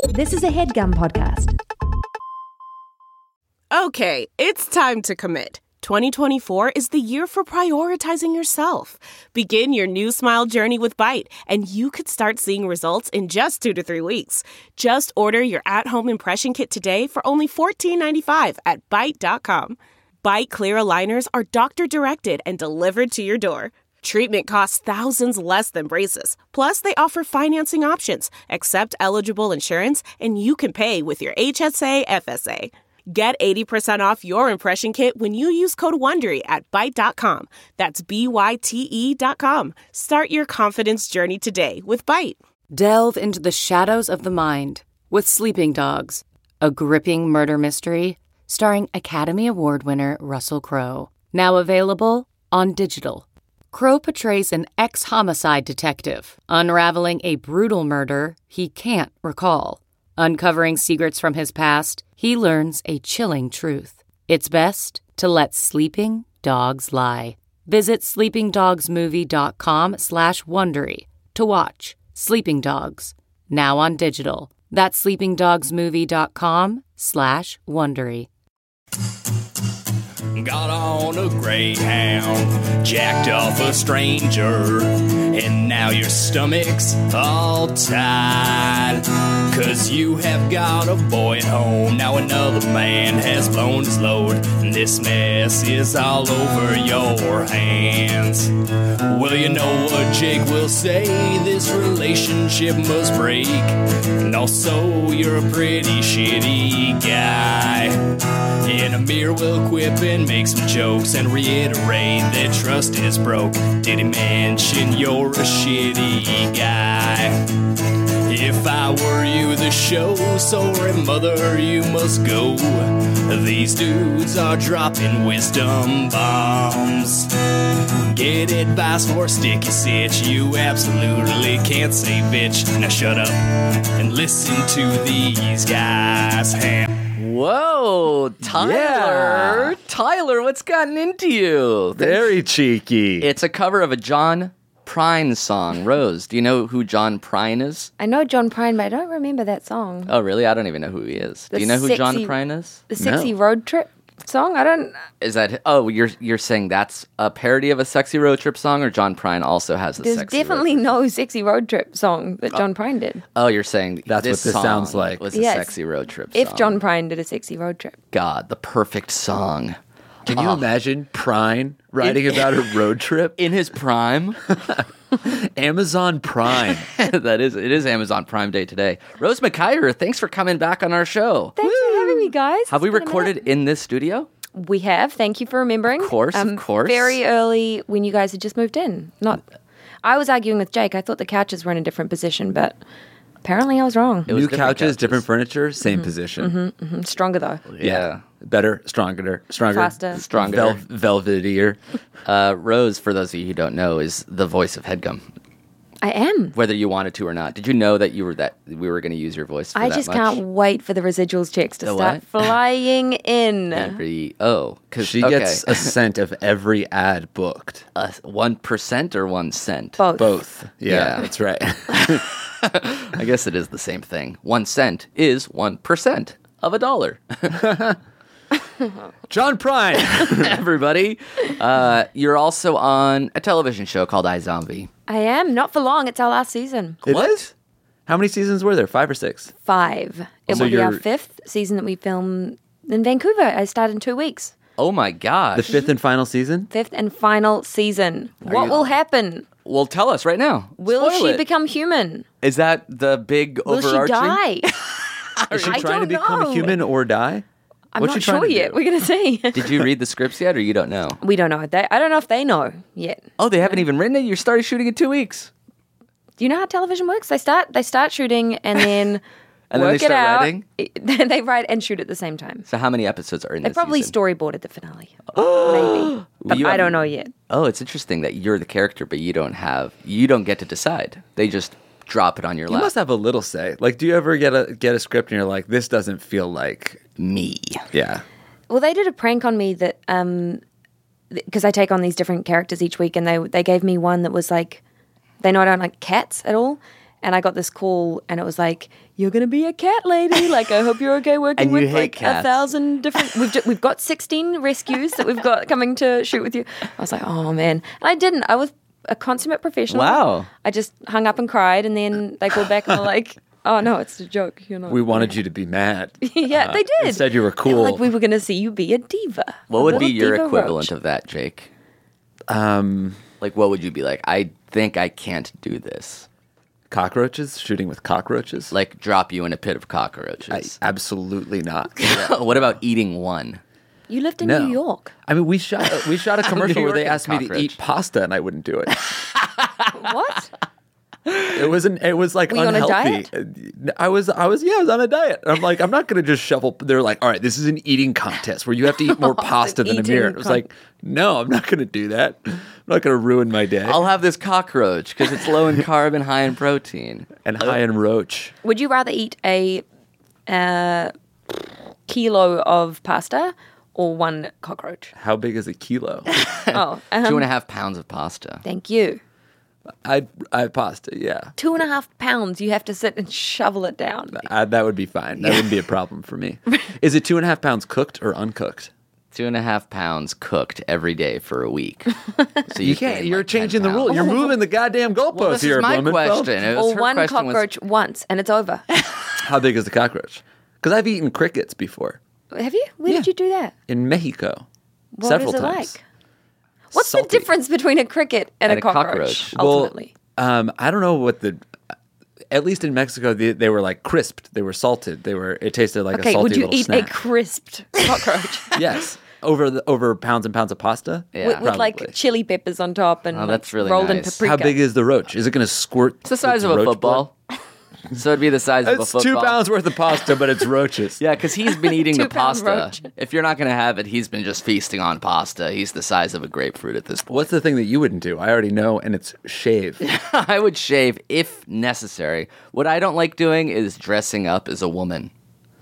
This is a HeadGum podcast. Okay, it's time to commit. 2024 is the year for prioritizing yourself. Begin your new smile journey with Byte, and you could start seeing results in just 2 to 3 weeks. Just order your at-home impression kit today for only $14.95 at Byte.com. Byte Clear aligners are doctor-directed and delivered to your door. Treatment costs thousands less than braces. Plus, they offer financing options, accept eligible insurance, and you can pay with your HSA, FSA. Get 80% off your impression kit when you use code WONDERY at Byte.com. That's BYTE.com. Start your confidence journey today with Byte. Delve into the shadows of the mind with Sleeping Dogs, a gripping murder mystery starring Academy Award winner Russell Crowe. Now available on digital. Crowe portrays an ex-homicide detective, unraveling a brutal murder he can't recall. Uncovering secrets from his past, he learns a chilling truth. It's best to let sleeping dogs lie. Visit sleepingdogsmovie.com/Wondery to watch Sleeping Dogs, now on digital. That's sleepingdogsmovie.com/Wondery. Got on a Greyhound, jacked off a stranger, and now your stomach's all tied. 'Cause you have got a boy at home, now another man has blown his load, and this mess is all over your hands. Well, you know what Jake will say, this relationship must break, and also you're a pretty shitty guy. And Amir will quip and make some jokes and reiterate that trust is broke. Did he mention you're a shitty guy? If I were you, the show, sorry mother, you must go. These dudes are dropping wisdom bombs. Get advice for a sticky sitch, you absolutely can't say bitch. Now shut up and listen to these guys. Whoa, Tyler. Yeah. Tyler, what's gotten into you? Very cheeky. It's a cover of a John Prine song. Rose, do you know who John Prine is? I know John Prine, but I don't remember that song. Oh, really? I don't even know who he is. Do you know who John Prine is? The Sexy Road Trip song? I don't... Is that... Oh, you're saying that's a parody of a Sexy Road Trip song, or John Prine also has a There's Sexy definitely Road Trip? no Sexy Road Trip song that John Prine did. Oh, you're saying That's this what this song sounds like. was a Yes. Sexy Road Trip song. If John Prine did a Sexy Road Trip. God, the perfect song. Can you imagine Prine writing about a road trip? In his prime. Amazon Prime. It is Amazon Prime Day today. Rose McIver, thanks for coming back on our show. Thanks for having me, guys. Have we It's been a recorded minute. in this studio? We have. Thank you for remembering. Of course. Very early when you guys had just moved in. I was arguing with Jake. I thought the couches were in a different position, but apparently I was wrong. It was New different couches, different furniture, same position. Stronger, though. Yeah. Better, stronger. Faster. Stronger. Velvetier. Rose, for those of you who don't know, is the voice of HeadGum. I am. Whether you wanted to or not. Did you know that we were going to use your voice for I that just much? can't wait for the residuals checks to The start what? flying in. Because She gets a cent of every ad booked. 1% or 1 cent? Both. Yeah, Yeah. that's right. I guess it is the same thing. 1 cent is 1% of $1. John Prine. Everybody. You're also on a television show called iZombie. I am. Not for long. It's our last season. It is? How many seasons were there? 5 or 6? 5. It So will be our you're- 5th season that we film in Vancouver. I start in 2 weeks. Oh my gosh. The 5th and final season? 5th and final season. What will happen? Well, tell us right now. Will Spoil she it. become human? Is that the big Will overarching? she die? Is she I trying to don't become know. a human or die? I'm What's not she trying sure to yet. do? We're going to see. Did you read the scripts yet, or you don't know? We don't know. I don't know if they know yet. Oh, they haven't even written it? You started shooting in 2 weeks. Do you know how television works? They start shooting and then And then work they it start out. writing? They write and shoot at the same time. So how many episodes are in They this probably season? storyboarded the finale. Maybe. But You I have- don't know yet. Oh, it's interesting that you're the character, but you don't get to decide. They just drop it on your You lap. must have a little say. Like, do you ever get a script and you're like, this doesn't feel like me. Yeah. Well, they did a prank on me that because I take on these different characters each week, and they gave me one that was like, they know I don't like cats at all, And I got this call, and it was like, "You're gonna be a cat lady. Like, I hope you're okay working And you with hate like cats. 1,000 different. We've got 16 rescues that we've got coming to shoot with you." I was like, "Oh man!" And I didn't. I was a consummate professional. Wow. I just hung up and cried, and then they called back and were like, "Oh no, it's a joke. You're not." We wanted you to be mad. Yeah, they did. Instead, you were They were cool. like, we were gonna see you be a diva. What would A be little your diva equivalent roach. of that, Jake? Like, what would you be like? I think I can't do this. Cockroaches? Shooting with cockroaches? Like, drop you in a pit of cockroaches. Absolutely not. What about eating one? You lived in No. New York. I mean, we shot a commercial where they York asked me to cockroach. eat pasta, and I wouldn't do it. What? It was like Were you on a unhealthy. I was on a diet. I'm like, I'm not going to just shuffle. They're like, all right, this is an eating contest where you have to eat more pasta than eating Amir. It was like, no, I'm not going to do that. I'm not going to ruin my day. I'll have this cockroach because it's low in carb and high in protein. And high in roach. Would you rather eat a kilo of pasta or one cockroach? How big is a kilo? Oh, 2.5 pounds of pasta. thank you. I pasta, yeah. 2.5 pounds. You have to sit and shovel it down. That would be fine. That wouldn't be a problem for me. Is it 2.5 pounds cooked or uncooked? 2.5 pounds cooked every day for a week. So You can't. gain, You're like, 10 changing the rule. pounds. You're moving the goddamn goalposts Well, this here, is my Blumenfeld. question. It was Or her one question was- cockroach once, and it's over. How big is the cockroach? Because I've eaten crickets before Have you? Where did you do that? in Mexico. What several is it times. like? What's Salty. the difference between a cricket and And a a cockroach? cockroach. Ultimately, I don't know what at least in Mexico, they were like crisped. They were salted. It tasted like a okay. salty Would you little eat snack. a crisped cockroach Yes. Over pounds and pounds of pasta? Yeah. with like Probably. chili peppers on top and Oh, that's really rolled in nice. paprika? How big is the roach? Is it going to squirt? It's the size of a football. So it'd be the size of a It's football. 2 pounds worth of pasta, but it's roaches. Yeah, because he's been eating the 2 pound pasta. roach. If you're not going to have it, he's been just feasting on pasta. He's the size of a grapefruit at this point. What's the thing that you wouldn't do? I already know, and it's shave. I would shave if necessary. What I don't like doing is dressing up as a woman.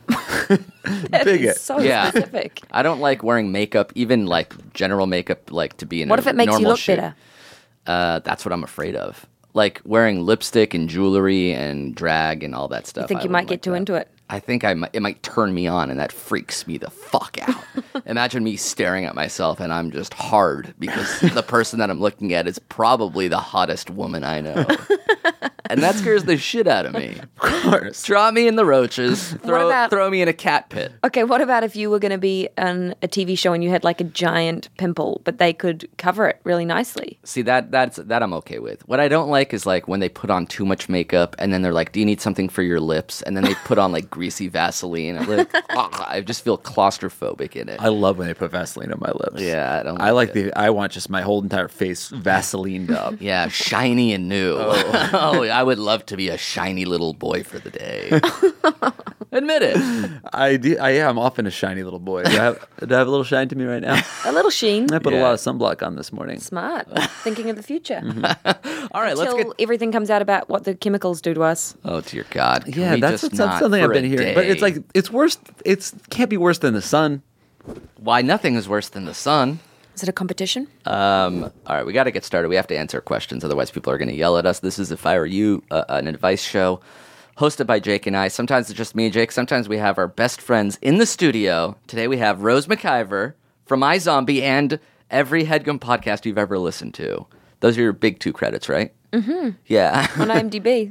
That Bigot. is so Yeah. specific. I don't like wearing makeup, even like general makeup, like to be in What a if it makes you normal look shoot. better? That's what I'm afraid of. Like wearing lipstick and jewelry and drag and all that stuff. I think I you might wouldn't get like too that. into it. I think it might turn me on, and that freaks me the fuck out. Imagine me staring at myself, and I'm just hard because the person that I'm looking at is probably the hottest woman I know, and that scares the shit out of me. Of course. Drop me in the roaches. about- Throw me in a cat pit. Okay, what about if you were going to be on a TV show and you had like a giant pimple, but they could cover it really nicely? See that I'm okay with. What I don't like is like when they put on too much makeup and then they're like, "Do you need something for your lips?" And then they put on like greasy Vaseline. I just feel claustrophobic in it. I love when they put Vaseline on my lips. Yeah, I don't. I like it. I want just my whole entire face Vaselined up. Yeah, shiny and new. Oh, I would love to be a shiny little boy for the day. Admit it. I'm often a shiny little boy. Do I have a little shine to me right now? A little sheen. I put a Yeah. lot of sunblock on this morning. Smart. Thinking of the future. All right, let's Until get. everything comes out about what the chemicals do to us. Oh dear God! Can Yeah, we that's just something not I've for been a hearing. But it's day? like it's worse. It can't be worse than the sun. Why nothing is worse than the sun. Is it a competition? All right, we got to get started. We have to answer questions, otherwise people are going to yell at us. This is If I Were You, an advice show hosted by Jake and I. Sometimes it's just me and Jake. Sometimes we have our best friends in the studio. Today we have Rose McIver from iZombie and every HeadGum podcast you've ever listened to. Those are your big two credits, right? Mm-hmm. Yeah. On IMDb.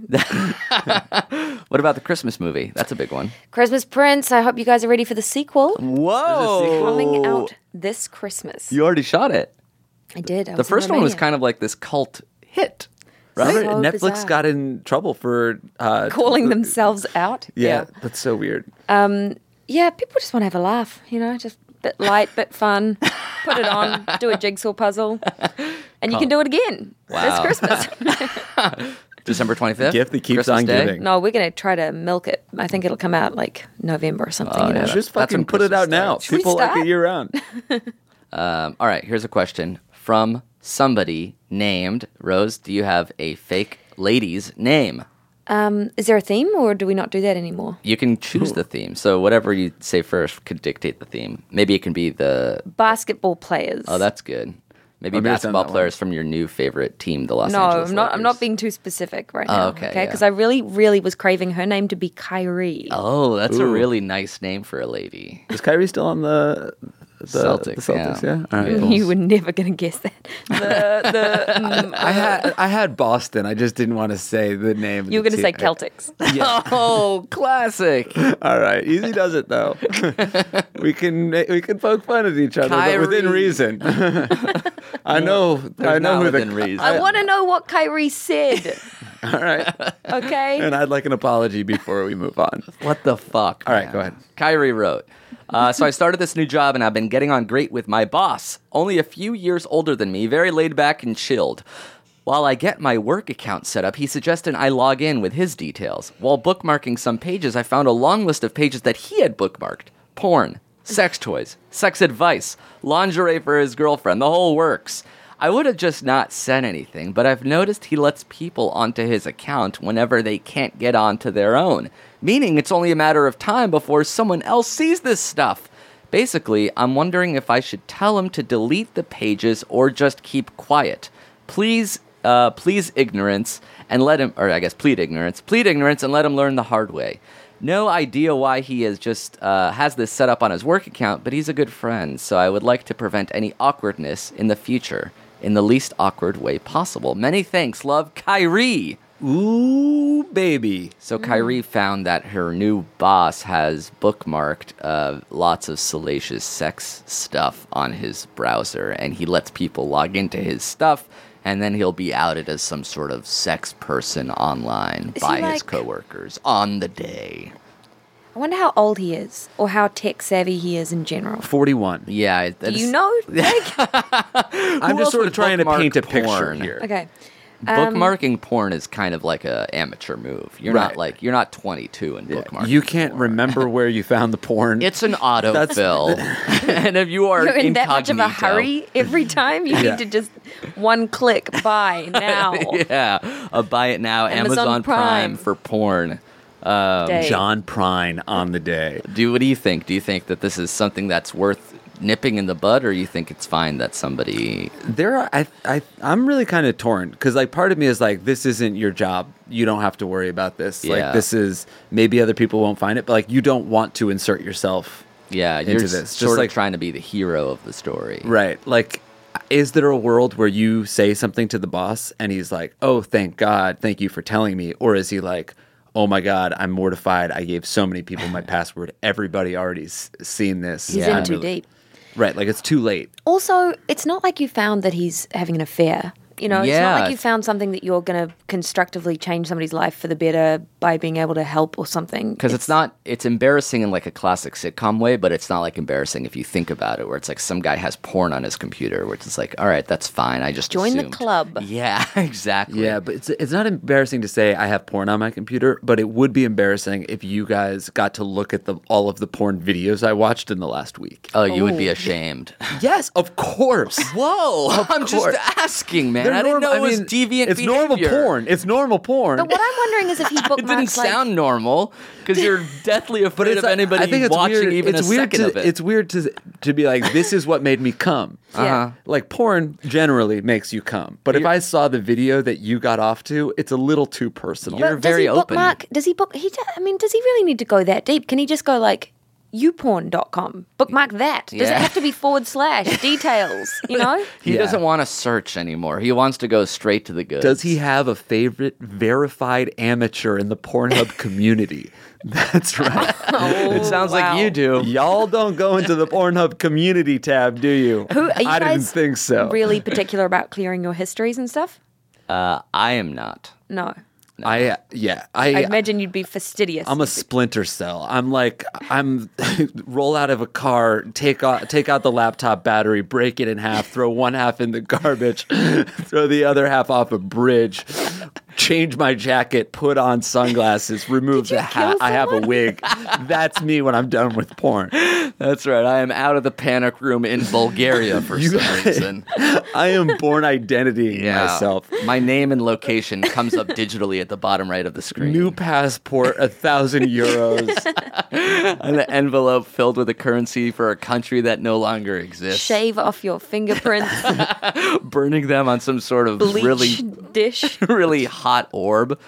What about the Christmas movie? That's a big one. Christmas Prince. I hope you guys are ready for the sequel. Whoa! Coming out this Christmas. You already shot it. I did. The first one was kind of like this cult hit, right? So Netflix bizarre. got in trouble for calling themselves out. Yeah, that's so weird. Yeah, people just want to have a laugh, just bit light, bit fun. Put it on, do a jigsaw puzzle, and you can do it again Wow. this Christmas. December 25th. Gift that keeps Christmas on Day? giving. No, we're going to try to milk it. I think it'll come out like November or something. Oh, you know? yeah. Just That's when fucking put it Christmas out now. starts. Should we People like start? it year round. All right, here's a question from somebody named Rose. Do you have a fake lady's name? Is there a theme, or do we not do that anymore? You can choose the theme. So whatever you say first could dictate the theme. Maybe it can be the. Basketball players. Oh, that's good. Maybe Maybe it's on basketball that one. players from your new favorite team, the Los No, Angeles I'm not. I'm not Lakers. being too specific right now. okay, Okay, yeah. because I really, really was craving her name to be Kyrie. Oh, that's a Ooh. really nice name for a lady. Is Kyrie still on the Celtics, Celtics, yeah. yeah. All right, cool. You were never going to guess that. I had Boston. I just didn't want to say the name. of You were the going to say team. Celtics. Oh, classic. All right, easy does it though. we can poke fun at each other, but within Kyrie. reason. I know not who within the reason. I want to know what Kyrie said. All right, Okay. and I'd like an apology before we move on. What the fuck? All right, man? go ahead. Kyrie wrote, so I started this new job and I've been getting on great with my boss. Only a few years older than me, very laid back and chilled. While I get my work account set up, he suggested I log in with his details. While bookmarking some pages, I found a long list of pages that he had bookmarked. Porn, sex toys, sex advice, lingerie for his girlfriend, the whole works. I would have just not said anything, but I've noticed he lets people onto his account whenever they can't get onto their own, meaning it's only a matter of time before someone else sees this stuff. Basically, I'm wondering if I should tell him to delete the pages or just keep quiet. Please ignorance and let him, or I guess plead ignorance and let him learn the hard way. No idea why he has this set up on his work account, but he's a good friend, so I would like to prevent any awkwardness in the future in the least awkward way possible. Many thanks, love, Kyrie. Ooh, baby. So Kyrie found that her new boss has bookmarked lots of salacious sex stuff on his browser, and he lets people log into his stuff, and then he'll be outed as some sort of sex person online Is by he his like- coworkers on the day. I wonder how old he is or how tech savvy he is in general. 41. Yeah. Do you know? Jake? I'm else just sort would of trying to bookmark paint a picture porn? here. Okay. Bookmarking porn is kind of like a amateur move. You're Right. you're not 22 and bookmarking. You can't porn. remember where you found the porn. It's an autofill, and if you are You're in that much of a incognito- hurry every time. You Yeah. need to just one click buy now. Yeah, buy it now. Amazon Amazon Prime Prime. for porn. Day. John Prine on the day. What do you think? Do you think that this is something that's worth nipping in the bud, or you think it's fine that somebody? I'm really kind of torn because like part of me is like, this isn't your job. You don't have to worry about this. Yeah. Like this is maybe other people won't find it, but like you don't want to insert yourself. Yeah, you're into just this. sort Just of like- trying to be the hero of the story. Right. Like, is there a world where you say something to the boss and he's like, oh, thank God, thank you for telling me? Or is he like, oh my God, I'm mortified. I gave so many people my password. Everybody already seen this. He's Yeah. in too deep. Right. Like it's too late. Also, it's not like you found that he's having an affair. You know, it's Yeah. not like you found something that you're going to constructively change somebody's life for the better by being able to help or something. Because it's embarrassing in like a classic sitcom way, but it's not like embarrassing if you think about it, where it's like some guy has porn on his computer, which is like, all right, that's fine. I just Join the assumed. club. Yeah, exactly. Yeah, but it's not embarrassing to say I have porn on my computer, but it would be embarrassing if you guys got to look at all of the porn videos I watched in the last week. Oh, you would be ashamed. Yes, of course. Whoa, I'm just course. asking, man. They're I didn't know normal- it was mean, deviant It's normal behavior. porn. It's normal porn. But what I'm wondering is if he bookmarks It didn't like, sound normal because you're deathly afraid of like- anybody I think it's watching weird. even it's a weird second to, of it. It's weird to be like, this is what made me come. Yeah. Like porn generally makes you come, but if I saw the video that you got off to, it's a little too personal. You're But very does he open. bookmark? Does he book? I mean, does he really need to go that deep? Can he just go like youporn.com? Bookmark that. Does it Yeah. have to be / details? You know? He Yeah. doesn't want to search anymore. He wants to go straight to the goods. Does he have a favorite verified amateur in the Pornhub community? That's right. It sounds wow. like you do. Y'all don't go into the Pornhub community tab, do you? Who are you I didn't guys think so. really particular about clearing your histories and stuff? I am not. No. I I imagine you'd be fastidious. I'm a splinter cell. I'm roll out of a car, take out the laptop battery, break it in half, throw one half in the garbage, throw the other half off a bridge, change my jacket, put on sunglasses, remove the hat. I have a wig. That's me when I'm done with porn. That's right. I am out of the panic room in Bulgaria for some reason. I am born identity myself. My name and location comes up digitally at the bottom right of the screen. New passport, 1,000 euros. An envelope filled with a currency for a country that no longer exists. Shave off your fingerprints. Burning them on some sort of Bleach really, dish. really hot orb.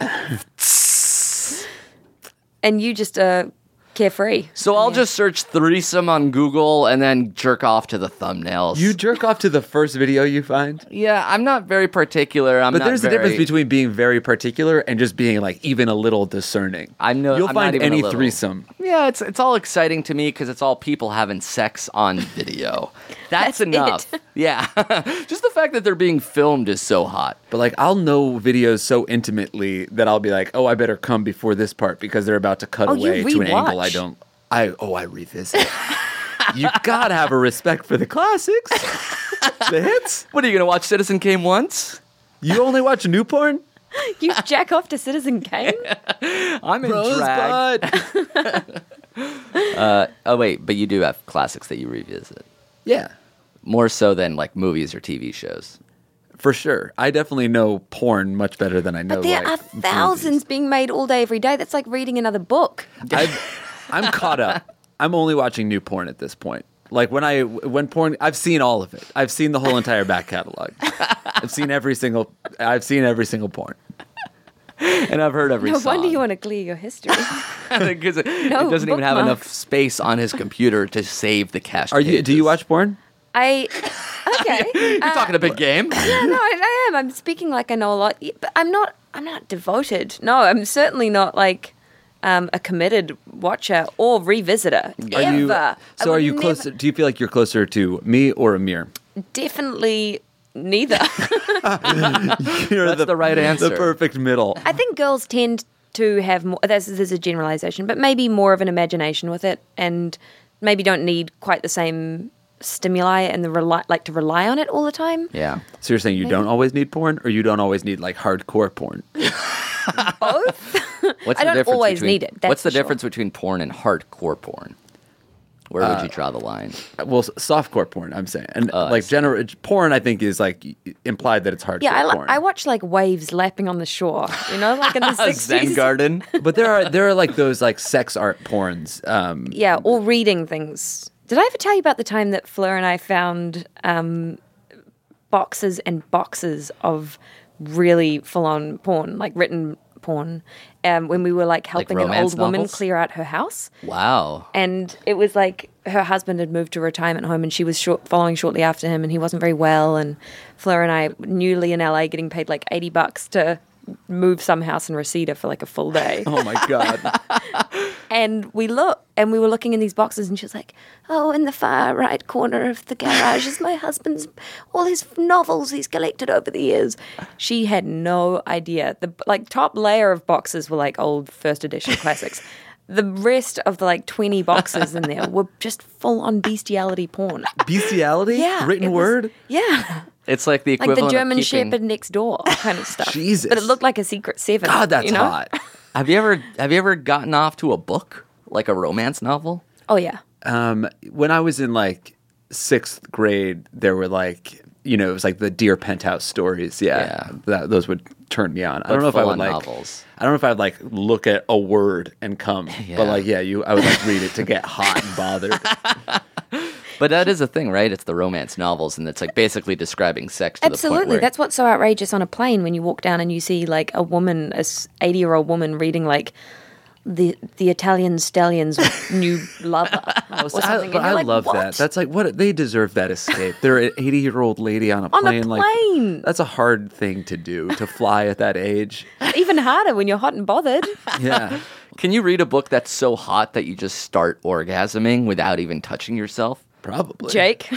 And you just carefree. So I'll just search threesome on Google and then jerk off to the thumbnails. You jerk off to the first video you find? Yeah, I'm not very particular. But there's a difference between being very particular and just being like even a little discerning. You'll I'm find not even a any little. threesome. Yeah, it's all exciting to me because it's all people having sex on video. That's enough. it. Yeah, just the fact that they're being filmed is so hot. But like I'll know videos so intimately that I'll be like, oh, I better come before this part because they're about to cut Oh, you away to an angle rewatch. I revisit. You gotta have a respect for the classics. The hits. What are you gonna watch Citizen Kane once? You only watch new porn? You jack off to Citizen Kane? I'm in drag. Rosebud. Oh wait, but you do have classics that you revisit Yeah, more so than like movies or TV shows. for sure. I definitely know porn much better than I know. But there like, are thousands being made all day, every day. That's like reading another book. I'm caught up. I'm only watching new porn at this point. Like when porn, I've seen all of it. I've seen the whole entire back catalog. I've seen every single porn. And I've heard every No song. wonder you want to clear your history. Because it doesn't even have enough bookmarks. space on his computer to save the cache. Do you pages. watch porn? Okay. You're talking a big game. Yeah, no, I am. I'm speaking like I know a lot, but I'm not devoted. No, I'm certainly not like a committed watcher or revisitor. Ever. Are you closer? Do you feel like you're closer to me or Amir? Definitely neither. You're That's the right answer. The perfect middle. I think girls tend to have more. There's a generalization, but maybe more of an imagination with it, and maybe don't need quite the same stimuli and to rely on it all the time. Yeah. So you're saying you don't always need porn, or you don't always need like hardcore porn? Both. What's I the don't difference always between, need it, that's What's the for sure. difference between porn and hardcore porn? Where would you draw the line? Well, softcore porn, I'm saying, and I like see. porn, I think is like implied that it's hardcore Yeah, porn. I watch like waves lapping on the shore. You know, like in the 60s. Zen Garden. But there are like those like sex art porns. Yeah, or reading things. Did I ever tell you about the time that Fleur and I found boxes and boxes of really full-on porn, like written porn, when we were like helping an romance old woman novels? clear out her house? Wow. And it was like her husband had moved to a retirement home and she was following shortly after him and he wasn't very well. And Fleur and I, newly in LA, getting paid like $80 to move some house in Reseda for like a full day. Oh my god! And we were looking in these boxes and she was like, oh, in the far right corner of the garage is my husband's, all his novels he's collected over the years. She had no idea. The like top layer of boxes were like old first edition classics. The rest of the like 20 boxes in there were just full on bestiality porn. Bestiality? Yeah. Written it was- word? Yeah. It's like the Like equivalent the German of keeping... Shepherd next door kind of stuff. Jesus. But it looked like a Secret Seven. God, that's you know? hot. Have you ever gotten off to a book, like a romance novel? Oh, yeah. When I was in like 6th grade, there were like, it was like the Dear Penthouse stories. Yeah. Those would turn me on. I don't know if I would full-on like novels. I don't know if I'd like look at a word and come. Yeah. But like, I would like read it to get hot and bothered. But that is a thing, right? It's the romance novels, and it's like basically describing sex to the point Absolutely. where... That's what's so outrageous on a plane when you walk down and you see like a woman, a 80-year-old woman reading like the Italian Stallion's new lover or something. And But you're I like, love what? that. That's like what they deserve that escape. They're an 80-year-old lady on a On a plane. Like plane. that's a hard thing to do to fly at that age. Even harder when you're hot and bothered. Yeah. Can you read a book that's so hot that you just start orgasming without even touching yourself? Probably. Jake.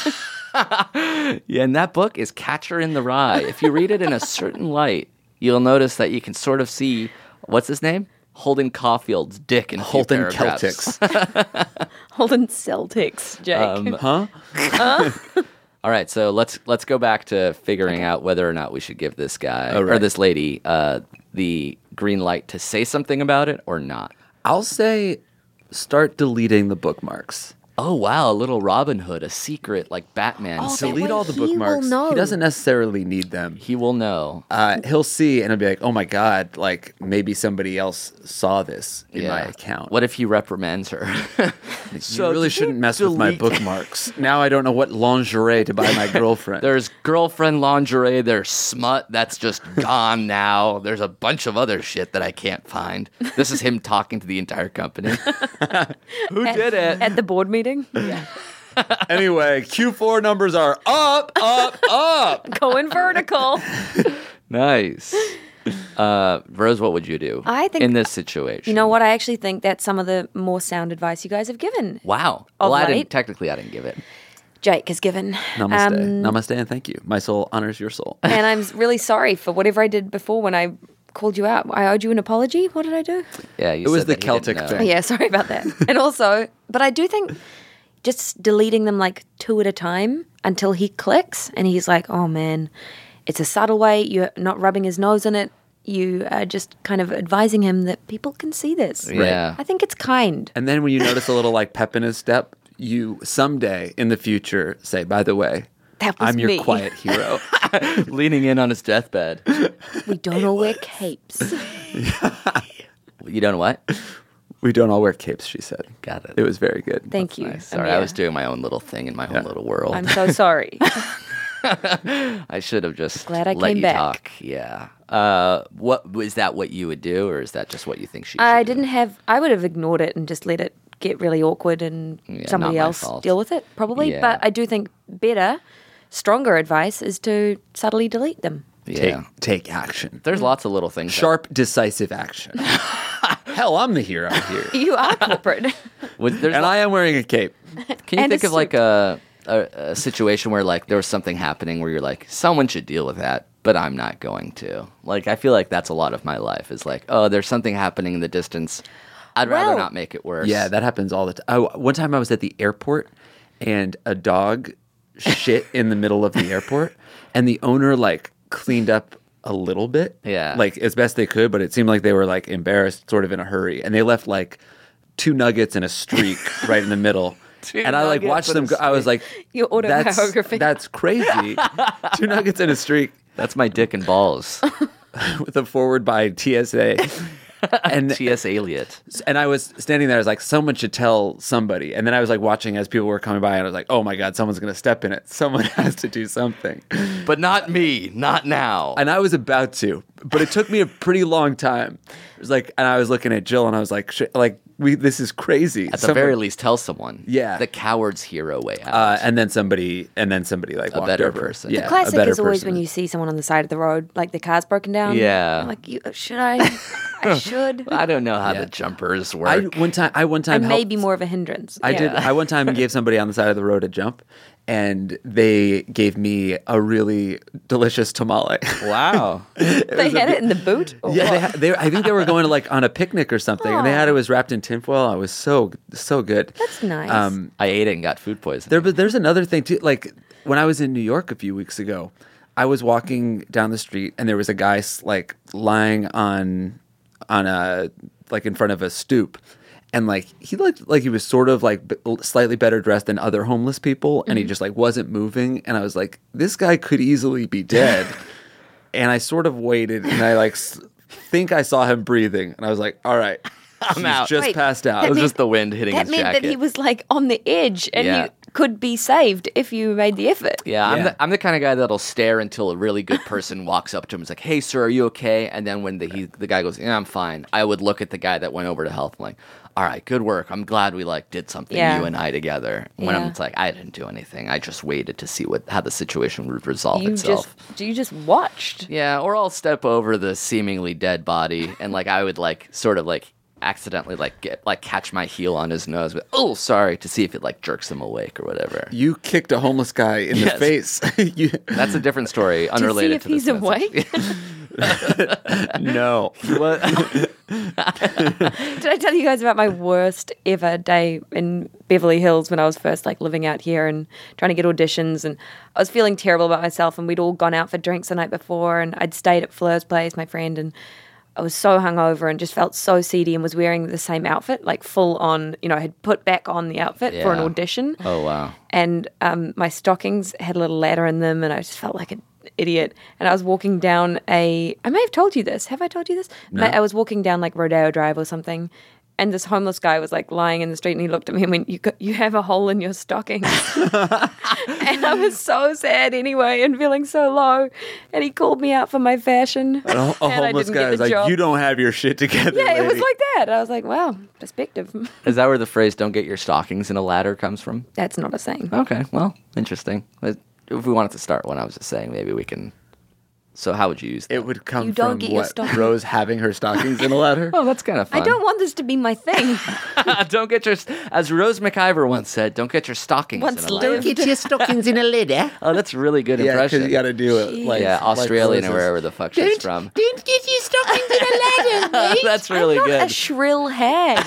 Yeah, and that book is Catcher in the Rye. If you read it in a certain light, you'll notice that you can sort of see, what's his name? Holden Caulfield's dick in a few Holden paragraphs. Celtics. Holden Celtics, Jake. Huh? All right, so let's go back to figuring out whether or not we should give this guy Oh, or right. this lady the green light to say something about it or not. I'll say start deleting the bookmarks. Oh wow, a little Robin Hood, a secret like Batman. Oh, secret. that Delete way all the he will bookmarks. know. He doesn't necessarily need them. He will know. He'll see and he'll be like, oh my God, like maybe somebody else saw this in my account. What if he reprimands her? You really shouldn't mess with my bookmarks. Now I don't know what lingerie to buy my girlfriend. There's girlfriend lingerie, there's smut that's just gone now. There's a bunch of other shit that I can't find. This is him talking to the entire company. Who did it? At the board meeting? Anyway, Q4 numbers are up. Going vertical. Nice. Rose, what would you do I think- in this situation? You know what? I actually think that's some of the more sound advice you guys have given. Wow. Of Well, I late. didn't give it. Jake has given. Namaste. Namaste and thank you. My soul honors your soul. And I'm really sorry for whatever I did before when I called you out. I owed you an apology. What did I do? Yeah, you It was said the that he didn't Celtic know. thing. Yeah, sorry about that. And also, but I do think just deleting them like 2 at a time until he clicks and he's like, oh man, it's a subtle way. You're not rubbing his nose in it. You are just kind of advising him that people can see this. Yeah. I think it's kind. And then when you notice a little like pep in his step, you someday in the future say, by the way, That was I'm your me. quiet hero. Leaning in on his deathbed. We don't all wear capes. You don't know what? We don't all wear capes, she said. Got it. It was very good. Thank you. Nice. Sorry, I was doing my own little thing in my own little world. I'm so sorry. I should have just Glad I let came you back. talk. Yeah. What is that? What you would do, or is that just what you think she? I should do? didn't have. I would have ignored it and just let it get really awkward and Yeah, somebody not my else fault. deal with it. Probably, Yeah. but I do think better, stronger advice is to subtly delete them. Yeah. Take action. There's lots of little things. that- Sharp, decisive action. Hell, I'm the hero here. You are corporate. There's And I am wearing a cape. Can you and a think of like a situation where like there was something happening where you're like, someone should deal with that, but I'm not going to. Like, I feel like that's a lot of my life is like, oh, there's something happening in the distance. I'd rather Well- not make it worse. Yeah, that happens all the time. One time I was at the airport and a dog shit in the middle of the airport, and the owner like cleaned up a little bit. Yeah. Like as best they could, but it seemed like they were like embarrassed, sort of in a hurry. And they left like 2 nuggets and a streak right in the middle. And I like nuggets watched and them a go. I was like, Your autobiography. That's crazy. 2 nuggets and a streak That's my dick and balls. with a forward by TSA. And T.S. Eliot. And I was standing there, I was like, someone should tell somebody. And then I was like watching as people were coming by, and I was like, oh my God, someone's going to step in it. Someone has to do something. But not me. Not now. And I was about to, but it took me a pretty long time. It was like, and I was looking at Jill, and I was like, this is crazy. At the very least, tell someone. Yeah. The coward's hero way out. And then somebody like walked better over. person. Yeah, The a Classic better is always person. when you see someone on the side of the road, like the car's broken down. Yeah. I'm like, should I? I should. I don't know how Yeah. the jumpers I work. one time I may helped- be more of a hindrance. I Yeah. did. I one time gave somebody on the side of the road a jump, and they gave me a really delicious tamale. Wow. They had it in the boot. Or Yeah, what? I think they were going to like on a picnic or something, and they had it was wrapped in tinfoil. I was so good. That's nice. I ate it and got food poisoning. But there's another thing too. Like when I was in New York a few weeks ago, I was walking down the street, and there was a guy like lying on a like in front of a stoop. And like he looked like he was sort of like slightly better dressed than other homeless people, and he just like wasn't moving. And I was like, this guy could easily be dead. And I sort of waited, and I like think I saw him breathing, and I was like, all right, he's out. just Wait, passed out. it was just the wind hitting that his meant jacket. that he was like on the edge, and Yeah. you could be saved if you made the effort. Yeah, Yeah. I'm the kind of guy that'll stare until a really good person walks up to him and is like, "Hey, sir, are you okay?" And then when the guy goes, "Yeah, I'm fine," I would look at the guy that went over to help. I'm like, "All right, good work. I'm glad we like did something, Yeah. you and I together." When Yeah. it's like, I didn't do anything. I just waited to see how the situation would resolve You itself. just watched. Yeah, or I'll step over the seemingly dead body and like I would like sort of like accidentally like catch my heel on his nose, but oh sorry, to see if it like jerks him awake or whatever. You kicked a homeless guy in Yes. the face. That's a different story, unrelated to see if this he's message. awake. No. What? Did I tell you guys about my worst ever day in Beverly Hills when I was first like living out here and trying to get auditions, and I was feeling terrible about myself, and we'd all gone out for drinks the night before, and I'd stayed at Fleur's place, my friend, and I was so hungover and just felt so seedy and was wearing the same outfit, like full on, I had put back on the outfit for an Yeah. audition. Oh, wow. And my stockings had a little ladder in them and I just felt like an idiot. And I was walking down I may have told you this. Have I told you this? No. I was walking down like Rodeo Drive or something. And this homeless guy was like lying in the street and he looked at me and went, you have a hole in your stockings. And I was so sad anyway and feeling so low. And he called me out for my fashion. A and I homeless didn't guy get was the like, job. you don't have your shit together, Yeah, it was lady." like that. I was like, wow, perspective. Is that where the phrase "don't get your stockings in a ladder" comes from? That's not a saying. Okay, well, interesting. If we wanted to start one, I was just saying maybe we can. So how would you use that? It would come You don't from get your what? stockings. Rose having her stockings in a ladder? Oh, that's kind of fun. I don't want this to be my thing. Don't get your, as Rose McIver once said, don't get your stockings Once in a ladder. lived. Get your stockings in a ladder. Oh, that's really good Yeah, because impression. you got to do it like yeah, like Australian or Rose's. wherever the fuck she's from. Don't get your stockings in a ladder, mate. That's really I'm not good. a shrill hag.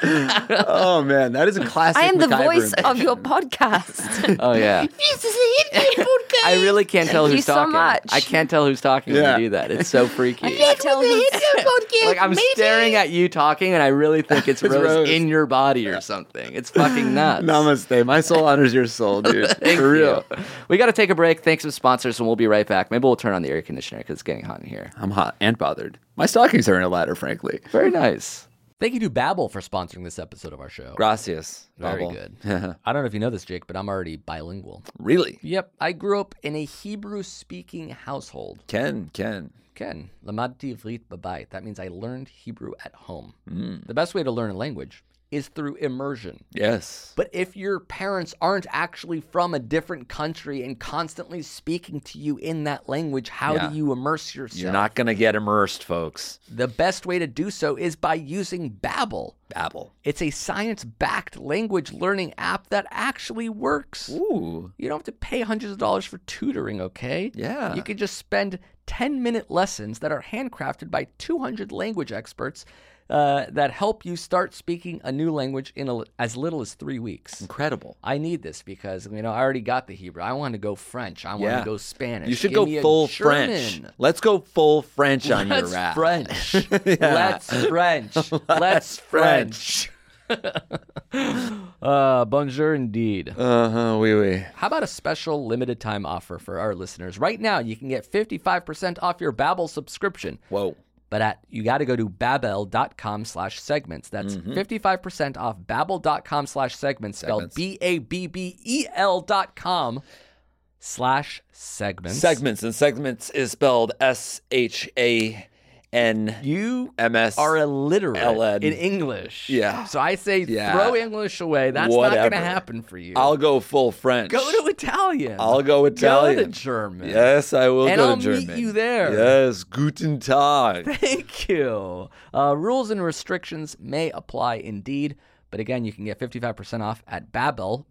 Oh man, that is a classic. I am the MacGyver voice impression. of your podcast. Oh yeah. This is a hit podcast. I really can't tell Thank who's you so talking. much. I can't tell who's talking when Yeah. you do that. It's so freaky. Can't tell With the who's- hit podcast, Like I'm matey. staring at you talking, and I really think it's Rose, Rose. in your body or something. It's fucking nuts. Namaste. My soul honors your soul, dude. Thank For real. you. We got to take a break. Thanks to sponsors, and we'll be right back. Maybe we'll turn on the air conditioner because it's getting hot in here. I'm hot and bothered. My stockings are in a ladder, frankly. Very nice. Thank you to Babbel for sponsoring this episode of our show. Gracias. Very Babbel. good. I don't know if you know this, Jake, but I'm already bilingual. Really? Yep, I grew up in a Hebrew-speaking household. Ken. Ken, lamadti ivrit b'bayit. That means I learned Hebrew at home. The best way to learn a language is through immersion. Yes. But if your parents aren't actually from a different country and constantly speaking to you in that language, how Yeah. do you immerse yourself? You're not going to get immersed, folks. The best way to do so is by using Babbel. Babbel. It's a science-backed language learning app that actually works. Ooh. You don't have to pay hundreds of dollars for tutoring, okay? Yeah. You can just spend 10-minute lessons that are handcrafted by 200 language experts that help you start speaking a new language in as little as 3 weeks. Incredible. I need this because, I already got the Hebrew. I want to go French. I want Yeah. to go Spanish. You should Give go me a full German. French. Let's go full French on Let's your app. French. Yeah. Let's French. Let's French. Bonjour indeed. Oui. How about a special limited time offer for our listeners? Right now, you can get 55% off your Babbel subscription. Whoa. But you got to go to babbel.com/segments. That's 55% off babbel.com/segments, spelled BABBEL.com/segments. Segments. And segments is spelled SHANMS. You are illiterate LN. in English. Yeah. So I say Yeah. throw English away. That's not Whatever. going to happen for you. I'll go full French. go to Italian. I'll go Italian. Go to German. Yes, I will And go I'll to German. meet you there. Yes, guten Tag. Thank you. Rules and restrictions may apply indeed. But again, you can get 55% off at Babbel,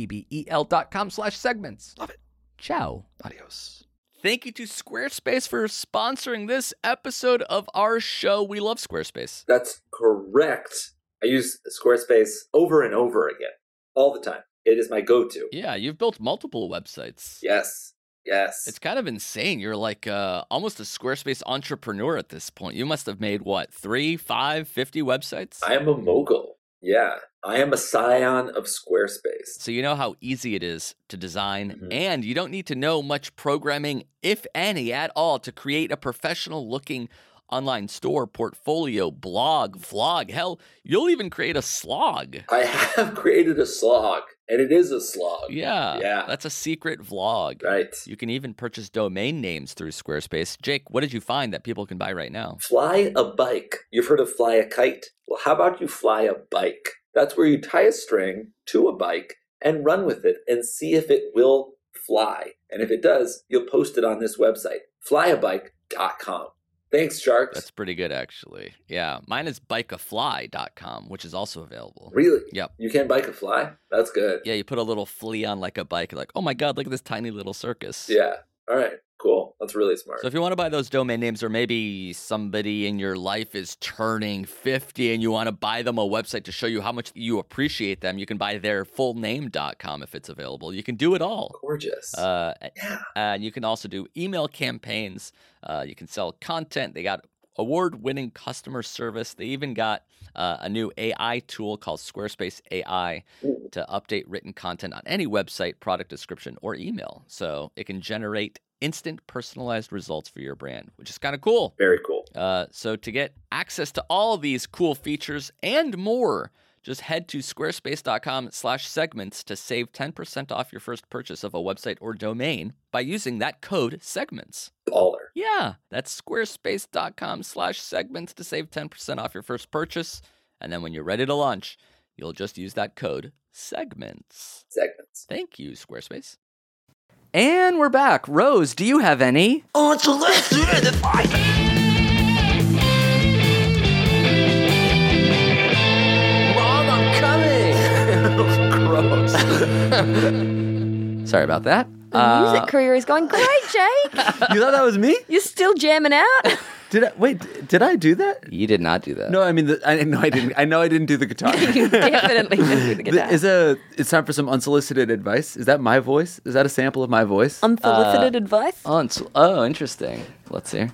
BABBEL.com/segments. Love it. Ciao. Adios. Thank you to Squarespace for sponsoring this episode of our show. We love Squarespace. That's correct. I use Squarespace over and over again, all the time. It is my go-to. Yeah, you've built multiple websites. Yes. It's kind of insane. You're like almost a Squarespace entrepreneur at this point. You must have made, 3, 5, 50 websites? I am a mogul. Yeah. I am a scion of Squarespace. So you know how easy it is to design, and you don't need to know much programming, if any, at all, to create a professional-looking online store, portfolio, blog, vlog. Hell, you'll even create a slog. I have created a slog, and it is a slog. Yeah. That's a secret vlog. Right. You can even purchase domain names through Squarespace. Jake, what did you find that people can buy right now? Fly a bike. You've heard of fly a kite? Well, how about you fly a bike? That's where you tie a string to a bike and run with it and see if it will fly. And if it does, you'll post it on this website, flyabike.com. Thanks, Sharks. That's pretty good, actually. Yeah, mine is bikeafly.com, which is also available. Really? Yep. You can bike a fly? That's good. Yeah, you put a little flea on like a bike. You're like, oh my God, look at this tiny little circus. Yeah. All right. Cool. That's really smart. So if you want to buy those domain names, or maybe somebody in your life is turning 50 and you want to buy them a website to show you how much you appreciate them, you can buy their fullname.com if it's available. You can do it all. Gorgeous. And you can also do email campaigns. You can sell content. They got award-winning customer service. They even got a new AI tool called Squarespace AI to update written content on any website, product description, or email. So it can generate instant personalized results for your brand, which is kind of cool. Very cool. So to get access to all these cool features and more, just head to squarespace.com/segments to save 10% off your first purchase of a website or domain by using that code segments. Baller. Yeah, that's squarespace.com/segments to save 10% off your first purchase. And then when you're ready to launch, you'll just use that code segments. Segments. Thank you, Squarespace. And we're back. Rose, do you have any? Mom, I'm coming. Gross. Sorry about that. The music career is going great, Jake. You thought that was me? You're still jamming out. Did I do that? You did not do that. No, I mean, I didn't. I know I didn't do the guitar. You definitely didn't do the guitar. It's time for some unsolicited advice. Is that my voice? Is that a sample of my voice? Unsolicited advice? Oh, interesting. Let's see.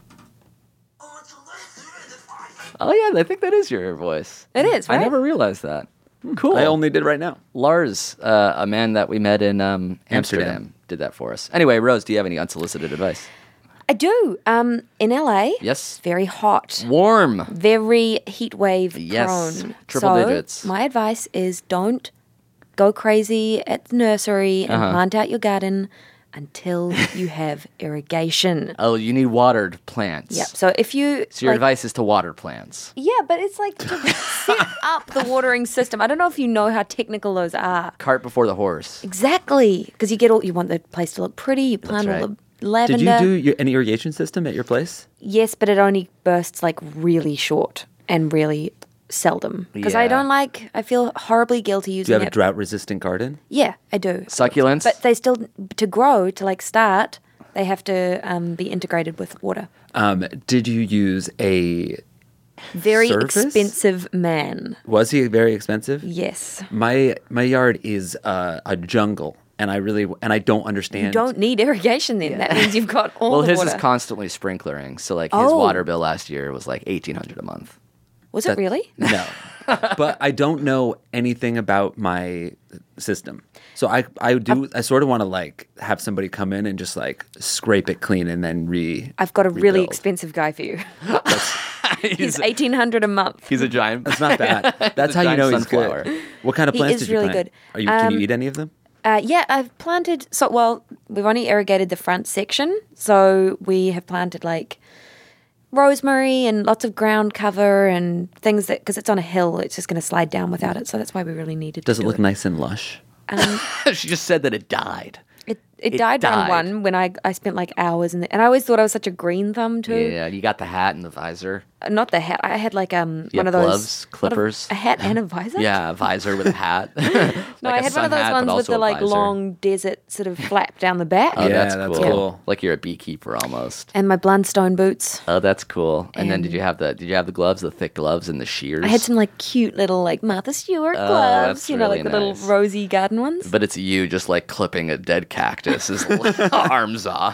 Oh, yeah, I think that is your voice. It is, right? I never realized that. Cool. I only did right now. Lars, a man that we met in Amsterdam, did that for us. Anyway, Rose, do you have any unsolicited advice? I do. In LA, Yes. very hot. Warm. Very heat wave Yes, prone. triple so digits. My advice is don't go crazy at the nursery and plant out your garden until you have irrigation. Oh, you need watered plants. Yep. So if you So your advice is to water plants. yeah, but it's like to set up the watering system. I don't know if you know how technical those are. Cart before the horse. Exactly, because you want the place to look pretty. You plant right. all the lavender. Did you do an irrigation system at your place? Yes, but it only bursts like really short and really seldom. Because I feel horribly guilty Do using you have it. a drought-resistant garden? Yeah, I do. Succulents? But they still, to grow, to like start, they have to be integrated with water. Did you use a Very Service? expensive man. Was he very expensive? Yes. My yard is a jungle, and I don't understand. You don't need irrigation then. That means you've got all Well, the his water. is constantly sprinklering. So, like, his Oh. water bill last year was like $1,800 a month. Was it really? No, but I don't know anything about my system. So I sort of want to like have somebody come in and just like scrape it clean and then I've got a really rebuild. expensive guy for you. He's He's $1,800 a month. a giant. It's not bad. That's how you giant know he's sunflower. good. What kind of He plants is did you really plant? good. Can you eat any of them? Yeah, I've planted. We've only irrigated the front section. So we have planted like rosemary and lots of ground cover and things that, because it's on a hill, it's just going to slide down without it. So that's why we really needed Does to it do look nice and lush? She just said that it died. It died round died. one when I spent like hours in and I always thought I was such a green thumb too. Yeah, you got the hat and the visor. Not the hat. I had like one have of those gloves, clippers? A hat and a visor. Yeah, a visor with a hat. No, I had one of those ones with the like long desert sort of flap down the back. Oh, Yeah, that's that's cool. cool. Like you're a beekeeper almost. And my Blundstone boots. Oh, that's cool. And then And- did you have the gloves, the thick gloves and the shears? I had some like cute little like Martha Stewart Oh, gloves, that's you know, really like the nice. little rosy garden ones. But it's you just like clipping a dead cactus's arms off.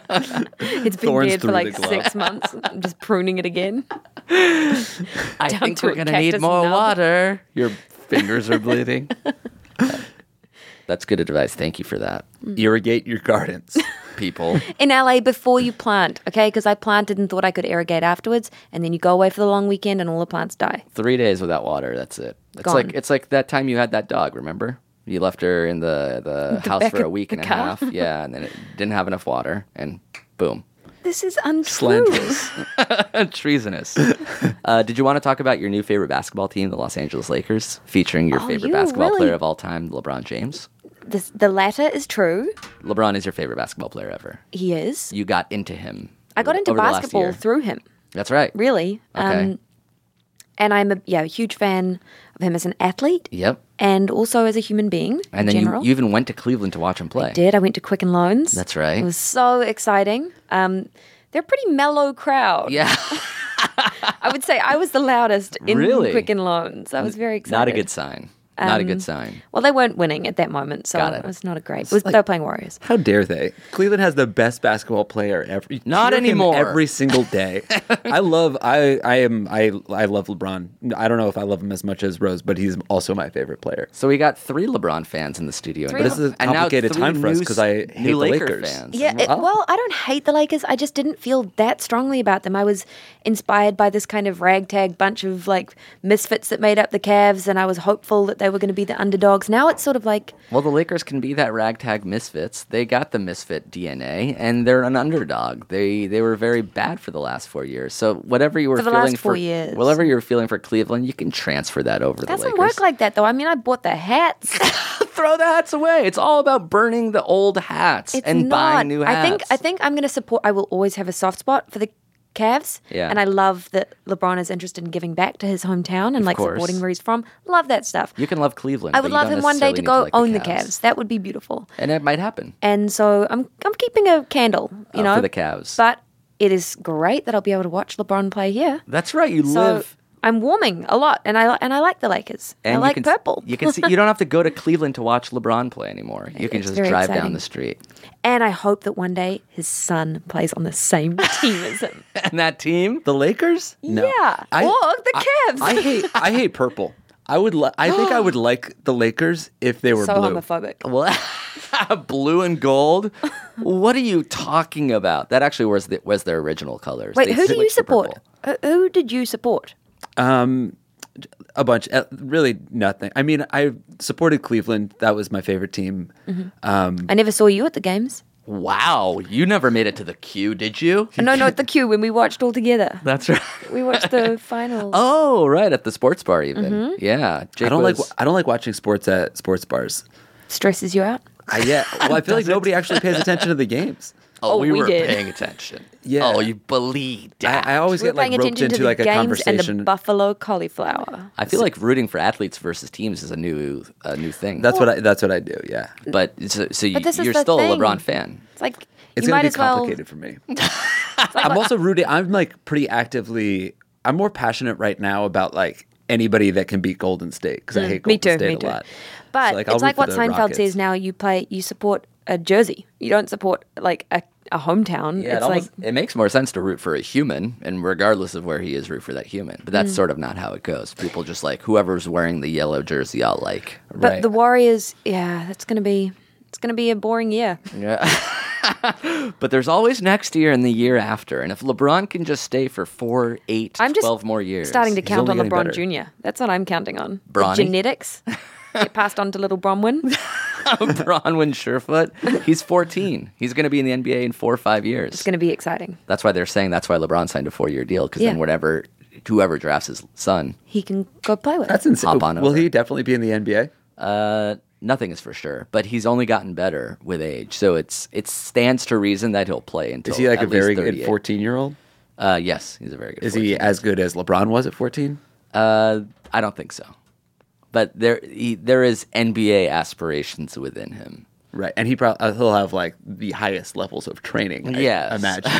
It's been Thorns dead for through like the glove. 6 months. I'm just pruning it again. I Down think to we're a going to need cactus more nub. water. Your fingers are bleeding. That's good advice. Thank you for that, Irrigate your gardens. people. In LA before you plant, okay? Because I planted and thought I could irrigate afterwards, and then you go away for the long weekend and all the plants die. 3 days without water. That's it. Gone. It's like that time you had that dog. Remember? You left her in the house back for a of week the and a car. half. Yeah, and then it didn't have enough water, and boom. This is untrue. Slanderous. Treasonous. Did you want to talk about your new favorite basketball team, the Los Angeles Lakers, featuring your Oh, favorite you basketball really- player of all time, LeBron James? The latter is true. LeBron is your favorite basketball player ever. He is. You got into him. I got into over the last basketball year. through him, That's right. really. Okay. And I'm a huge fan of him as an athlete Yep. and also as a human being And in then general. you even went to Cleveland to watch him play. I went to Quicken Loans. That's right. It was so exciting. They're a pretty mellow crowd. Yeah. I would say I was the loudest in Really? Quicken Loans. I was very excited. Not a good sign. Not a good sign. Well, they weren't winning at that moment, so Got it. it was not a great. They were playing Warriors. How dare they? Cleveland has the best basketball player ever. You Not hear him anymore. Every single day. I love LeBron. I don't know if I love him as much as Rose, but he's also my favorite player. So we got 3 LeBron fans in the studio. Three now. This is a And now complicated 3 time for us new because I hate new the Laker Lakers. fans. Yeah, well, I don't hate the Lakers. I just didn't feel that strongly about them. I was inspired by this kind of ragtag bunch of like misfits that made up the Cavs, and I was hopeful that they were going to be the underdogs. Now it's sort of like, Well, the Lakers can be that ragtag misfits. They got the misfit DNA, and they're an underdog. They were very bad for the last 4 years. So whatever you were For the feeling last 4 years. whatever you were feeling for Cleveland, you can transfer that over to the doesn't Lakers. work like that though. I mean, I bought the hats. Throw the hats away. It's all about burning the old hats It's and not. buying new hats. I think I'm going to support. I will always have a soft spot for the Cavs. Yeah. And I love that LeBron is interested in giving back to his hometown and like course. supporting where he's from. Love that stuff. You can love Cleveland. I but would you love don't him one day to necessarily go need own the like Cavs. That would be beautiful. And it might happen And so I'm keeping a candle, you know, for the Cavs. But it is great that I'll be able to watch LeBron play here. That's right. You So live. I'm warming a lot, and I like the Lakers. I And like you can, purple. You can see. You don't have to go to Cleveland to watch LeBron play anymore. You can It's just very drive down exciting. the street. And I hope that one day his son plays on the same team as him. And that team, The Lakers? No. Yeah. Or the Cavs. I hate purple. I think I would like the Lakers if they were so blue. homophobic. blue and gold. What are you talking about? That actually was their original colors. Wait, They who do you switched to support? purple. Who did you support? A bunch. Really nothing. I mean, I supported Cleveland. That was my favorite team. I never saw you at the games. Wow, you never made it to the queue, did you? No, at the queue when we watched all together. That's right. We watched the finals. Oh, right, at the sports bar even. Mm-hmm. Yeah, Jake I don't was- like watching sports at sports bars. Stresses you out? Well, I feel like nobody actually pays attention to the games. Oh, we we were did. paying attention. Yeah. Oh, you believed that. I always We're get like paying roped attention to into the like a games and conversation. the buffalo cauliflower. I feel like rooting for athletes versus teams is a new thing. That's what I do. Yeah, But so But this is you're the still thing. a LeBron fan. It's like it's you gonna might be as well. complicated for me. I'm also rooting. I'm like pretty actively. I'm more passionate right now about like anybody that can beat Golden State because I hate Me Golden too, State me a too. lot. But So, I'll it's root like for what the Seinfeld Rockets. says now. You support a jersey. You don't support like a hometown. Yeah, it makes more sense to root for a human, and regardless of where he is, root for that human. But that's sort of not how it goes. People just like whoever's wearing the yellow jersey, I'll like. But Right. the Warriors, it's gonna be a boring year. Yeah. But there's always next year and the year after. And if LeBron can just stay for 4, 8, I'm just 12 more years. starting to count on only LeBron getting better. Jr. That's what I'm counting on. The Bronny? genetics get passed on to little Bronwyn. Bronwyn Surefoot, he's 14. He's going to be in the NBA in 4 or 5 years. It's gonna be exciting. That's why they're saying that's why LeBron signed a 4-year deal, because Yeah. then whoever drafts his son, He can go play with. That's it. insane. Hop on Will over. he definitely be in the NBA? nothing is for sure. But he's only gotten better with age, so it stands to reason that he'll play until. Is he like at a very least good 38. 14-year-old? Yes, he's a very good. Is he 14. as good as LeBron was at 14? I don't think so. But there is NBA aspirations within him. Right, and he'll have like the highest levels of training. I imagine.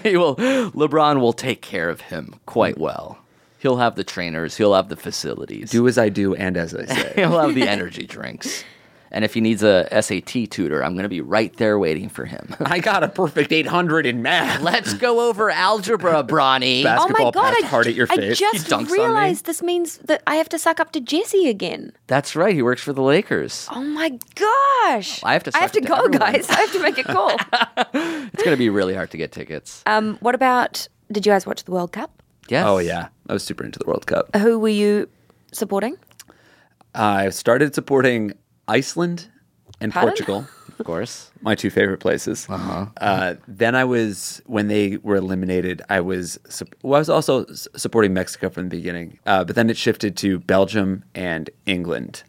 LeBron will take care of him quite well. He'll have the trainers. He'll have the facilities. Do as I do and as I say. He'll have the energy drinks. And if he needs a SAT tutor, I'm going to be right there waiting for him. I got a perfect 800 in math. Let's go over algebra, Bronny. Basketball Oh my God, passed hard at your I face. just dunks on me. realized this means that I have to suck up to Jesse again. That's right. He works for the Lakers. Oh my gosh. I have to I have suck to to go, everyone. guys. I have to make a call. It's going to be really hard to get tickets. What about, did you guys watch the World Cup? Yes. Oh yeah, I was super into the World Cup. Who were you supporting? I started supporting Iceland and Pardon? Portugal, Of course. my two favorite places. Then I was, when they were eliminated, I was also supporting Mexico from the beginning, but then it shifted to Belgium and England.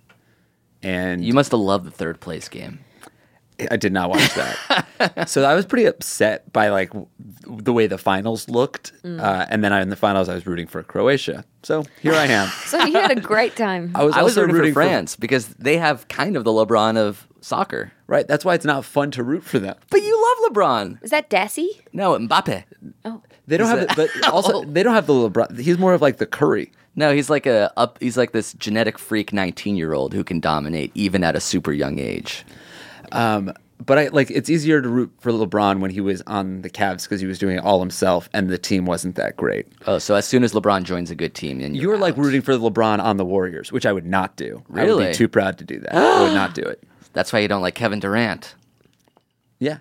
And You must have loved the third place game. I did not watch that. So I was pretty upset by like the way the finals looked. And then in the finals, I was rooting for Croatia. So here I am. So you had a great time. I was I was also rooting for rooting France because they have kind of the LeBron of soccer. Right. That's why it's not fun to root for them. But you love LeBron. Is that Dassey? No, Mbappe. They don't have, but also they don't have the LeBron. He's more of like the Curry. No, he's like he's like this genetic freak 19-year-old who can dominate even at a super young age. But it's easier to root for LeBron when he was on the Cavs because he was doing it all himself and the team wasn't that great. Oh, so as soon as LeBron joins a good team, then You were like out. rooting for LeBron on the Warriors, which I would not do. I would Really? be too proud to do that. I would not do it. That's why you don't like Kevin Durant. Yeah.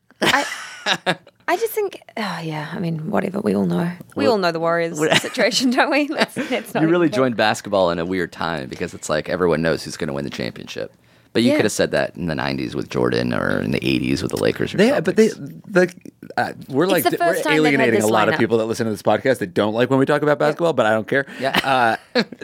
I just think, I mean, whatever. We all know. We all know the Warriors situation, don't we? Let's not You really even- joined basketball in a weird time because it's like everyone knows who's going to win the championship. But you Yeah. could have said that in the 90s with Jordan or in the 80s with the Lakers. Or We're It's the we're first time they've had alienating this a lot of lineup. people that listen to this podcast that don't like when we talk about basketball, but I don't care. Yeah.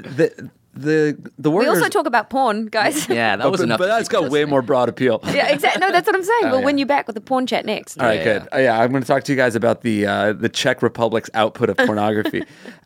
The We Warriors. also talk about porn, guys. Yeah, that was enough. But to that's keep got way listening. more broad appeal. Yeah, exactly. No, that's what I'm saying. We'll win you back with the porn chat next. All right, Yeah, good. Yeah, I'm going to talk to you guys about the Czech Republic's output of pornography.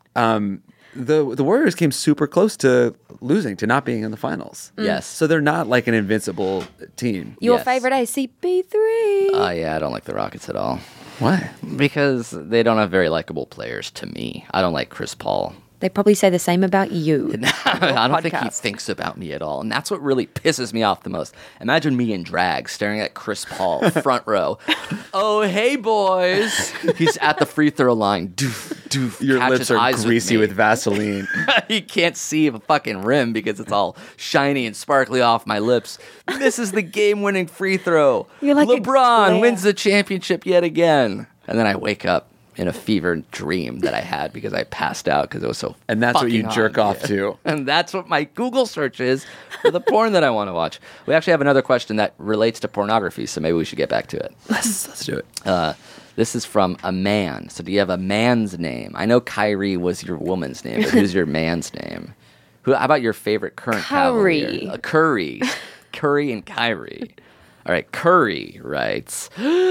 The Warriors came super close to losing, to not being in the finals. Yes. So they're not like an invincible team. Your Yes. favorite ACP3. Yeah, I don't like the Rockets at all. Why? Because they don't have very likable players to me. I don't like Chris Paul. They probably say the same about you. I don't think he podcast. thinks about me at all. And that's what really pisses me off the most. Imagine me in drag staring at Chris Paul, front row. Oh, hey, boys. He's at the free throw line. Doof, doof. Your catches lips are eyes greasy me. with Vaseline. He can't see the fucking rim because it's all shiny and sparkly off my lips. This is the game-winning free throw. You're like a LeBron glare. wins the championship yet again. And then I wake up in a fevered dream that I had because I passed out because it was so And that's what you fucking jerk hot. off to. And that's what my Google search is for the porn that I want to watch. We actually have another question that relates to pornography, so maybe we should get back to it. Let's do it. This is from a man. So do you have a man's name? I know Kyrie was your woman's name, but who's your man's name? How about your favorite current Curry. Cavalier? Curry. Curry and Kyrie. All right, Curry writes,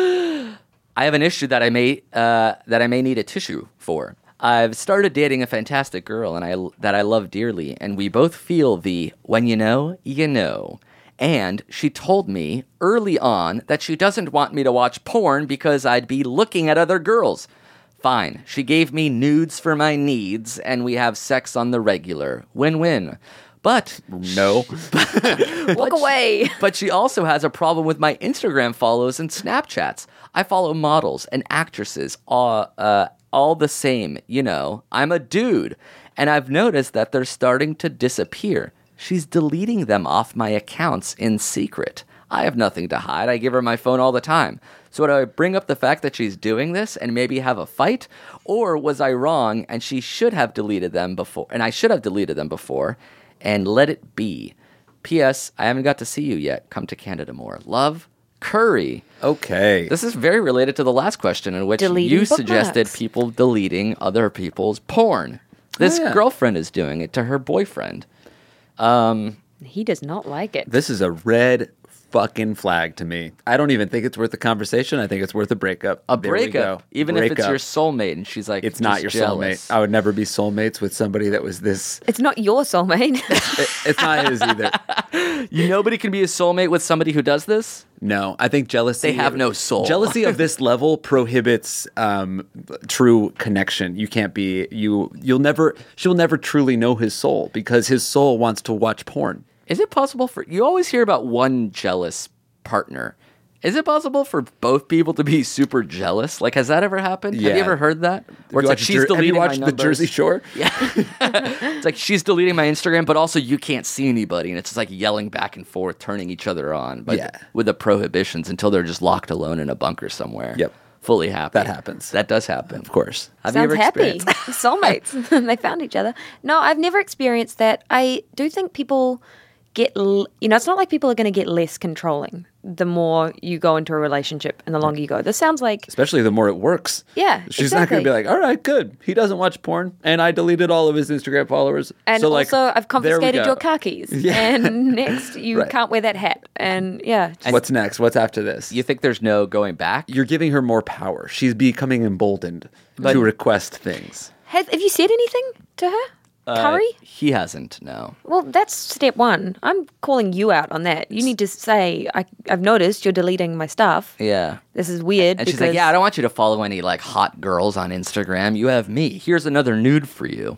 I have an issue that I may need a tissue for. I've started dating a fantastic girl that I love dearly, and we both feel the when you know, you know. And she told me early on that she doesn't want me to watch porn because I'd be looking at other girls. Fine. She gave me nudes for my needs, and we have sex on the regular. Win-win. But No. Walk away. but she also has a problem with my Instagram follows and Snapchats. I follow models and actresses, all the same. You know, I'm a dude, and I've noticed that they're starting to disappear. She's deleting them off my accounts in secret. I have nothing to hide. I give her my phone all the time. So do I bring up the fact that she's doing this and maybe have a fight? Or was I wrong and she should have deleted them before, and I should have deleted them before and let it be? P.S. I haven't got to see you yet. Come to Canada more. Love, Curry. Okay. This is very related to the last question in which Deleting you suggested bookmarks. people deleting other people's porn. This yeah. girlfriend is doing it to her boyfriend. He does not like it. This is a red fucking flag to me. I don't even think it's worth the conversation. I think it's worth a breakup. A There we breakup, go. even if it's Breakup. your soulmate, and she's like, It's not your just jealous. soulmate. I would never be soulmates with somebody that was this. It's not your soulmate. It's not his either. Nobody can be a soulmate with somebody who does this. No, I think jealousy. They have no soul. Jealousy of this level prohibits true connection. You can't be You'll never. She'll never truly know his soul because his soul wants to watch porn. Is it possible for you always hear about one jealous partner? Is it possible for both people to be super jealous? Like, has that ever happened? Have Yeah. you ever heard that? Where it's like she's Have deleting you my watched the numbers. Jersey Shore? Yeah. It's like she's deleting my Instagram, but also you can't see anybody, and it's just like yelling back and forth, turning each other on. But Yeah. with the prohibitions until they're just locked alone in a bunker somewhere. Yep. Fully happy. That happens. That does happen. Of course. Have you Sounds ever happy. experienced? Soulmates. They found each other. No, I've never experienced that. I do think people get, it's not like people are going to get less controlling the more you go into a relationship and the longer you go. This sounds like, Especially the more it works. Yeah, She's not going to exactly. be like, all right, good. He doesn't watch porn, and I deleted all of his Instagram followers. and so, like, also I've there we confiscated go. your car keys. Yeah. And next you Right. can't wear that hat. And yeah. just- What's next? What's after this? You think there's no going back? You're giving her more power. She's becoming emboldened to request things. have you said anything to her? Curry? He hasn't, no. Well, that's step one. I'm calling you out on that. You need to say, I've noticed you're deleting my stuff. Yeah. This is weird. And she's like, yeah, I don't want you to follow any like hot girls on Instagram. You have me. Here's another nude for you.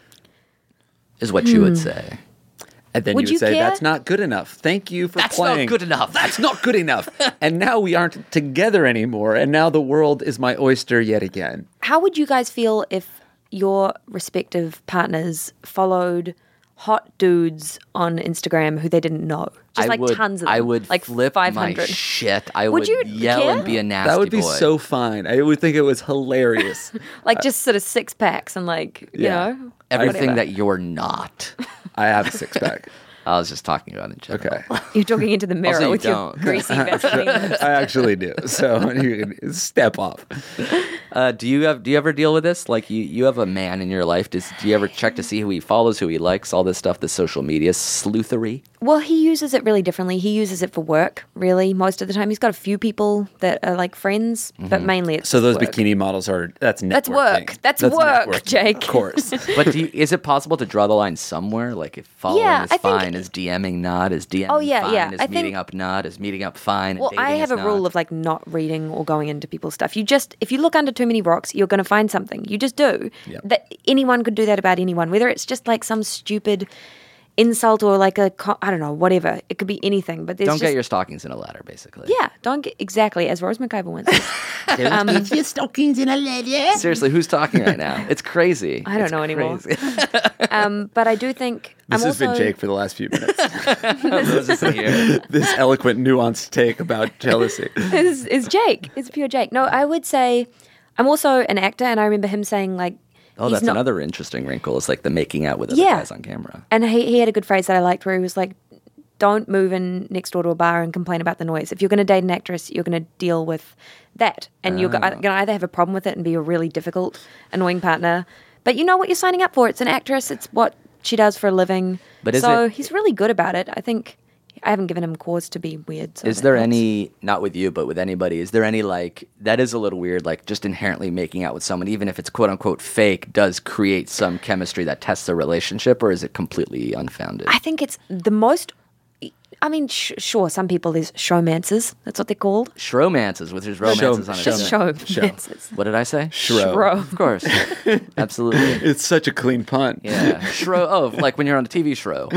Is what you would say. And then Would you would you say, care? that's not good enough. Thank you for That's playing. not good enough. That's not good enough. And now we aren't together anymore. And now the world is my oyster yet again. How would you guys feel if your respective partners followed hot dudes on Instagram who they didn't know? Just tons of them. I would like flip 500. my shit. I Would would you yell care? and be a nasty That would be boy. so fine. I would think it was hilarious. Like just sort of six packs and like, Yeah. you know. Everything whatever. that you're not. I have a six-pack. I was just talking about in general. Okay. You're talking into the mirror Also, you with your don't. greasy Vaseline. I actually do. So you can step off. Do you ever deal with this? Like you have a man in your life. Do you ever check to see who he follows, who he likes, all this stuff, the social media sleuthery? Well, he uses it really differently. He uses it for work, really, most of the time. He's got a few people that are like friends, but mainly it's So those work. bikini models that's networking. That's work. That's work, networking, Jake. Of course. But is it possible to draw the line somewhere? Like if following Yeah, is I think- fine, is DMing not? Is DMing Oh, yeah, fine? yeah. Is I think- meeting up not? Is meeting up fine? Well, and I dating have is a rule not? of like not reading or going into people's stuff. If you look under too many rocks, you're going to find something. You just do. Yep. That anyone could do that about anyone, whether it's just like some stupid insult or like I don't know, whatever. It could be anything. But there's Don't just, get your stockings in a ladder, basically. yeah. Don't get exactly as Rose McIver once said. Put your stockings in a ladder. Seriously, who's talking right now? It's crazy. I don't It's know anymore. crazy. But I do think This I'm has also been Jake for the last few minutes. Rose isn't here. This eloquent, nuanced take about jealousy. is Jake. It's pure Jake. No, I would say I'm also an actor, and I remember him saying like, Oh, he's that's not, another interesting wrinkle. It's like the making out with other Yeah. guys on camera. And he had a good phrase that I liked where he was like, don't move in next door to a bar and complain about the noise. If you're going to date an actress, you're going to deal with that. And you're going to either have a problem with it and be a really difficult, annoying partner. But you know what you're signing up for. It's an actress. It's what she does for a living. But is so it- he's really good about it. I think I haven't given him cause to be weird. So Is there any, not with you, but with anybody, is there any like, that is a little weird, like just inherently making out with someone, even if it's quote unquote fake, does create some chemistry that tests a relationship, or is it completely unfounded? I think it's the most. I mean, sure, some people there's showmancers. That's what they're called. Shromances, with his romances on his Just own. showmancers. What did I say? Shro. Of course. Absolutely. It's such a clean pun. Yeah. Shro. Oh, like when you're on a TV show.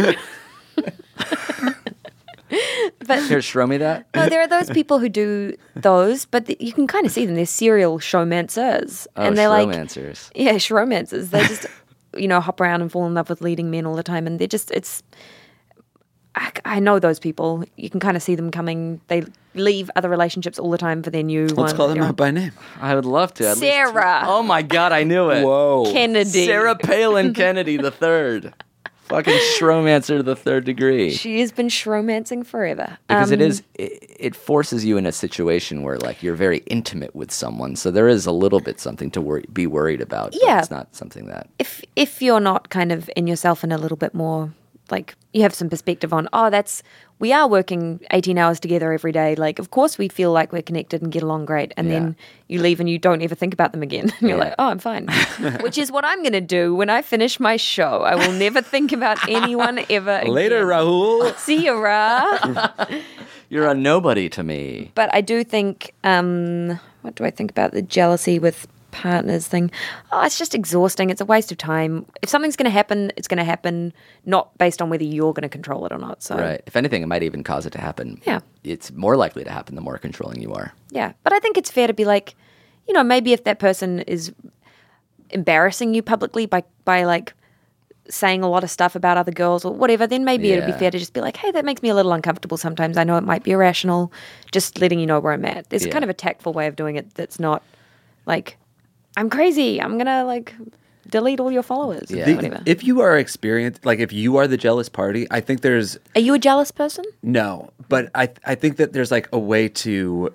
But Here, Shro me that. no, there are those people who do those, but you can kind of see them. They're serial showmancers, Oh, and they're like, shromancers. yeah, showmancers. They just, hop around and fall in love with leading men all the time, and they're just, it's. I know those people. You can kind of see them coming. They leave other relationships all the time for their new one. Let's call them They're out by name. I would love to. At least two. Sarah. Oh my God, I knew it. Whoa. Kennedy. Sarah Palin Kennedy the third. Fucking shromancer to the third degree. She has been showmancing forever. Because it forces you in a situation where like you're very intimate with someone, so there is a little bit something to be worried about. But Yeah. it's not something that. If you're not kind of in yourself and a little bit more like you have some perspective on, we are working 18 hours together every day. Like, of course we feel like we're connected and get along great. And then you leave and you don't ever think about them again. And you're like, oh, I'm fine. Which is what I'm going to do when I finish my show. I will never think about anyone ever again. Later, Rahul. See you, Ra. You're a nobody to me. But I do think, what do I think about the jealousy with partners thing? Oh, it's just exhausting. It's a waste of time. If something's going to happen, it's going to happen not based on whether you're going to control it or not. So Right. If anything, it might even cause it to happen. Yeah. It's more likely to happen the more controlling you are. yeah. But I think it's fair to be like, maybe if that person is embarrassing you publicly by like saying a lot of stuff about other girls or whatever, then maybe it'd be Yeah. fair to just be like, hey, that makes me a little uncomfortable sometimes. I know it might be irrational. Just letting you know where I'm at. There's Yeah. kind of a tactful way of doing it that's not like, I'm crazy. I'm going to like delete all your followers. Yeah. Whatever. If you are experienced, like if you are the jealous party, I think there's Are you a jealous person? no, but I think that there's like a way to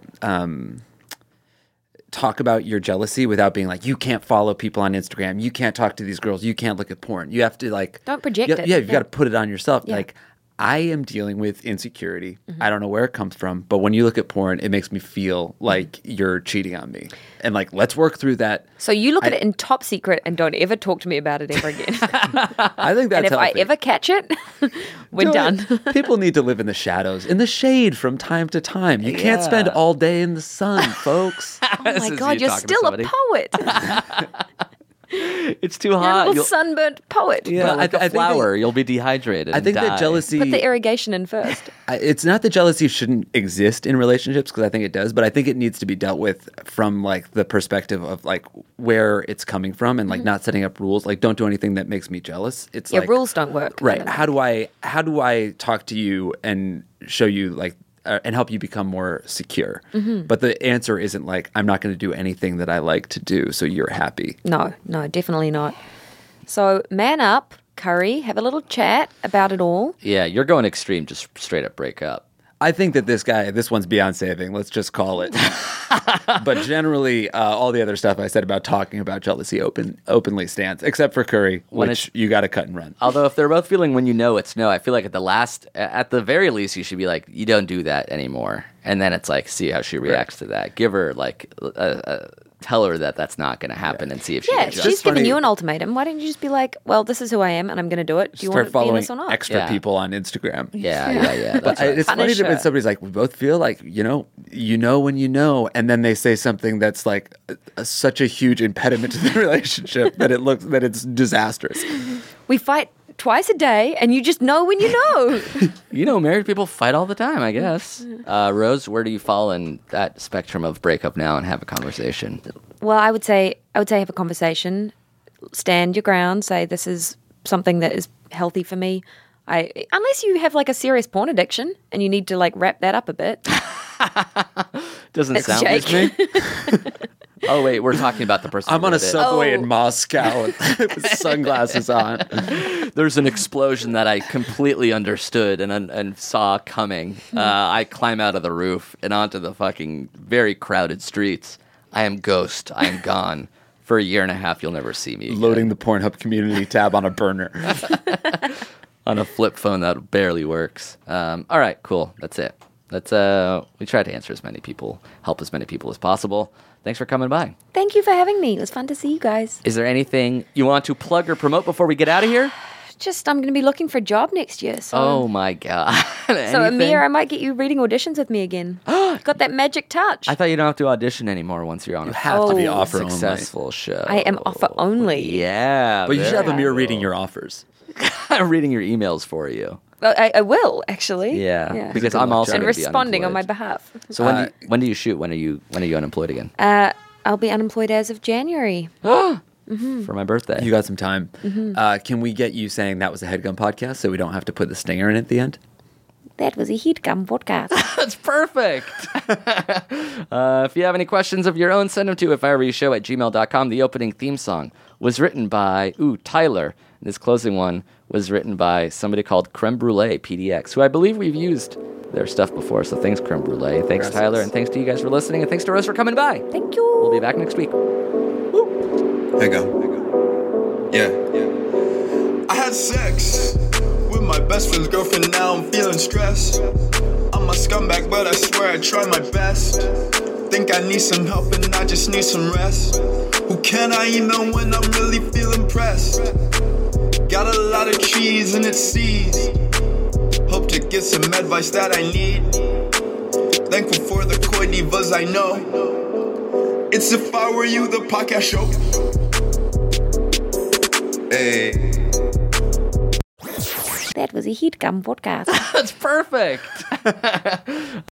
talk about your jealousy without being like, you can't follow people on Instagram, you can't talk to these girls, you can't look at porn. You have to like Don't project it. Yeah, you've Yeah. got to put it on yourself. Yeah. Like I am dealing with insecurity. I don't know where it comes from, but when you look at porn, it makes me feel like you're cheating on me. And like, let's work through that. So you look at it in top secret and don't ever talk to me about it ever again. I think that's and if I healthy. ever catch it, we're done. People need to live in the shadows, in the shade from time to time. You can't spend all day in the sun, folks. Oh my God, you're still a poet. It's too You're a hot. little sunburnt poet. Yeah, like I a think flower. You'll be dehydrated. I and think that die. jealousy... Put the irrigation in first. It's not that jealousy shouldn't exist in relationships, because I think it does, but I think it needs to be dealt with from like the perspective of like where it's coming from, and like not setting up rules. Like, don't do anything that makes me jealous. It's Yeah, like, rules don't work. right. How do I talk to you and show you like and help you become more secure? But the answer isn't like, I'm not going to do anything that I like to do so you're happy. No, definitely not. So man up, Curry, have a little chat about it all. Yeah, you're going extreme. Just straight up break up. I think that this one's beyond saving. Let's just call it. But generally, all the other stuff I said about talking about jealousy openly stands, except for Curry, which you got to cut and run. Although if they're both feeling when you know it's no, I feel like at the very least, you should be like, you don't do that anymore. And then it's like, see how she reacts to that. Give her like, tell her that that's not going to happen and see if she Yeah, adjusts. she's giving you an ultimatum. Why don't you just be like, well, this is who I am and I'm going to do it. Do you want Start to be in following this or not? extra people on Instagram. Yeah. But That's right. it's funny when somebody's like, we both feel like, you know when you know, and then they say something that's like such a huge impediment to the relationship that it's disastrous. We fight twice a day and you just know when you know. You know, married people fight all the time, I guess. Rose, where do you fall in that spectrum of break up now and have a conversation? Well, I would say have a conversation, stand your ground, say this is something that is healthy for me. Unless you have like a serious porn addiction and you need to like wrap that up a bit. Doesn't It's sound like me. Oh, wait, we're talking about the person. I'm on a subway Oh. in Moscow with sunglasses on. There's an explosion that I completely understood and saw coming. I climb out of the roof and onto the fucking very crowded streets. I am ghost. I am gone. For a year and a half, you'll never see me again. Loading the Pornhub community tab on a burner. On a flip phone that barely works. All right, cool. That's it. We tried to answer as many people, help as many people as possible. Thanks for coming by. Thank you for having me. It was fun to see you guys. Is there anything you want to plug or promote before we get out of here? Just, I'm going to be looking for a job next year. So. Oh my God. So Amir, I might get you reading auditions with me again. Got that magic touch. I thought you don't have to audition anymore once you're on a have to be offer only. successful show. I am offer only. Yeah. But you should have very Amir cool. reading your offers. reading your emails for you. Well, I will actually. Yeah. Because I'm also and gonna be responding on my unemployed. behalf. So when do you shoot? When are you unemployed again? I'll be unemployed as of January. For my birthday. You got some time. Can we get you saying that was a HeadGum podcast so we don't have to put the stinger in at the end? That was a HeadGum podcast. That's perfect. If you have any questions of your own, send them to ifiwereyoushow@gmail.com. The opening theme song was written by Tyler. And this closing one was written by somebody called Creme Brulee PDX, who I believe we've used their stuff before. So thanks, Creme Brulee. Thanks, Tyler. And thanks to you guys for listening. And thanks to Rose for coming by. Thank you. We'll be back next week. Hey, go. Yeah. I had sex with my best friend's girlfriend. Now I'm feeling stressed. I'm a scumbag, but I swear I try my best. Think I need some help and I just need some rest. Who can I email when I'm really feeling pressed? Got a lot of trees and it seeds. Hope to get some advice that I need. Thankful for the koi divas I know. It's If I Were You, the podcast show. Hey. That was a HeadGum podcast. That's perfect.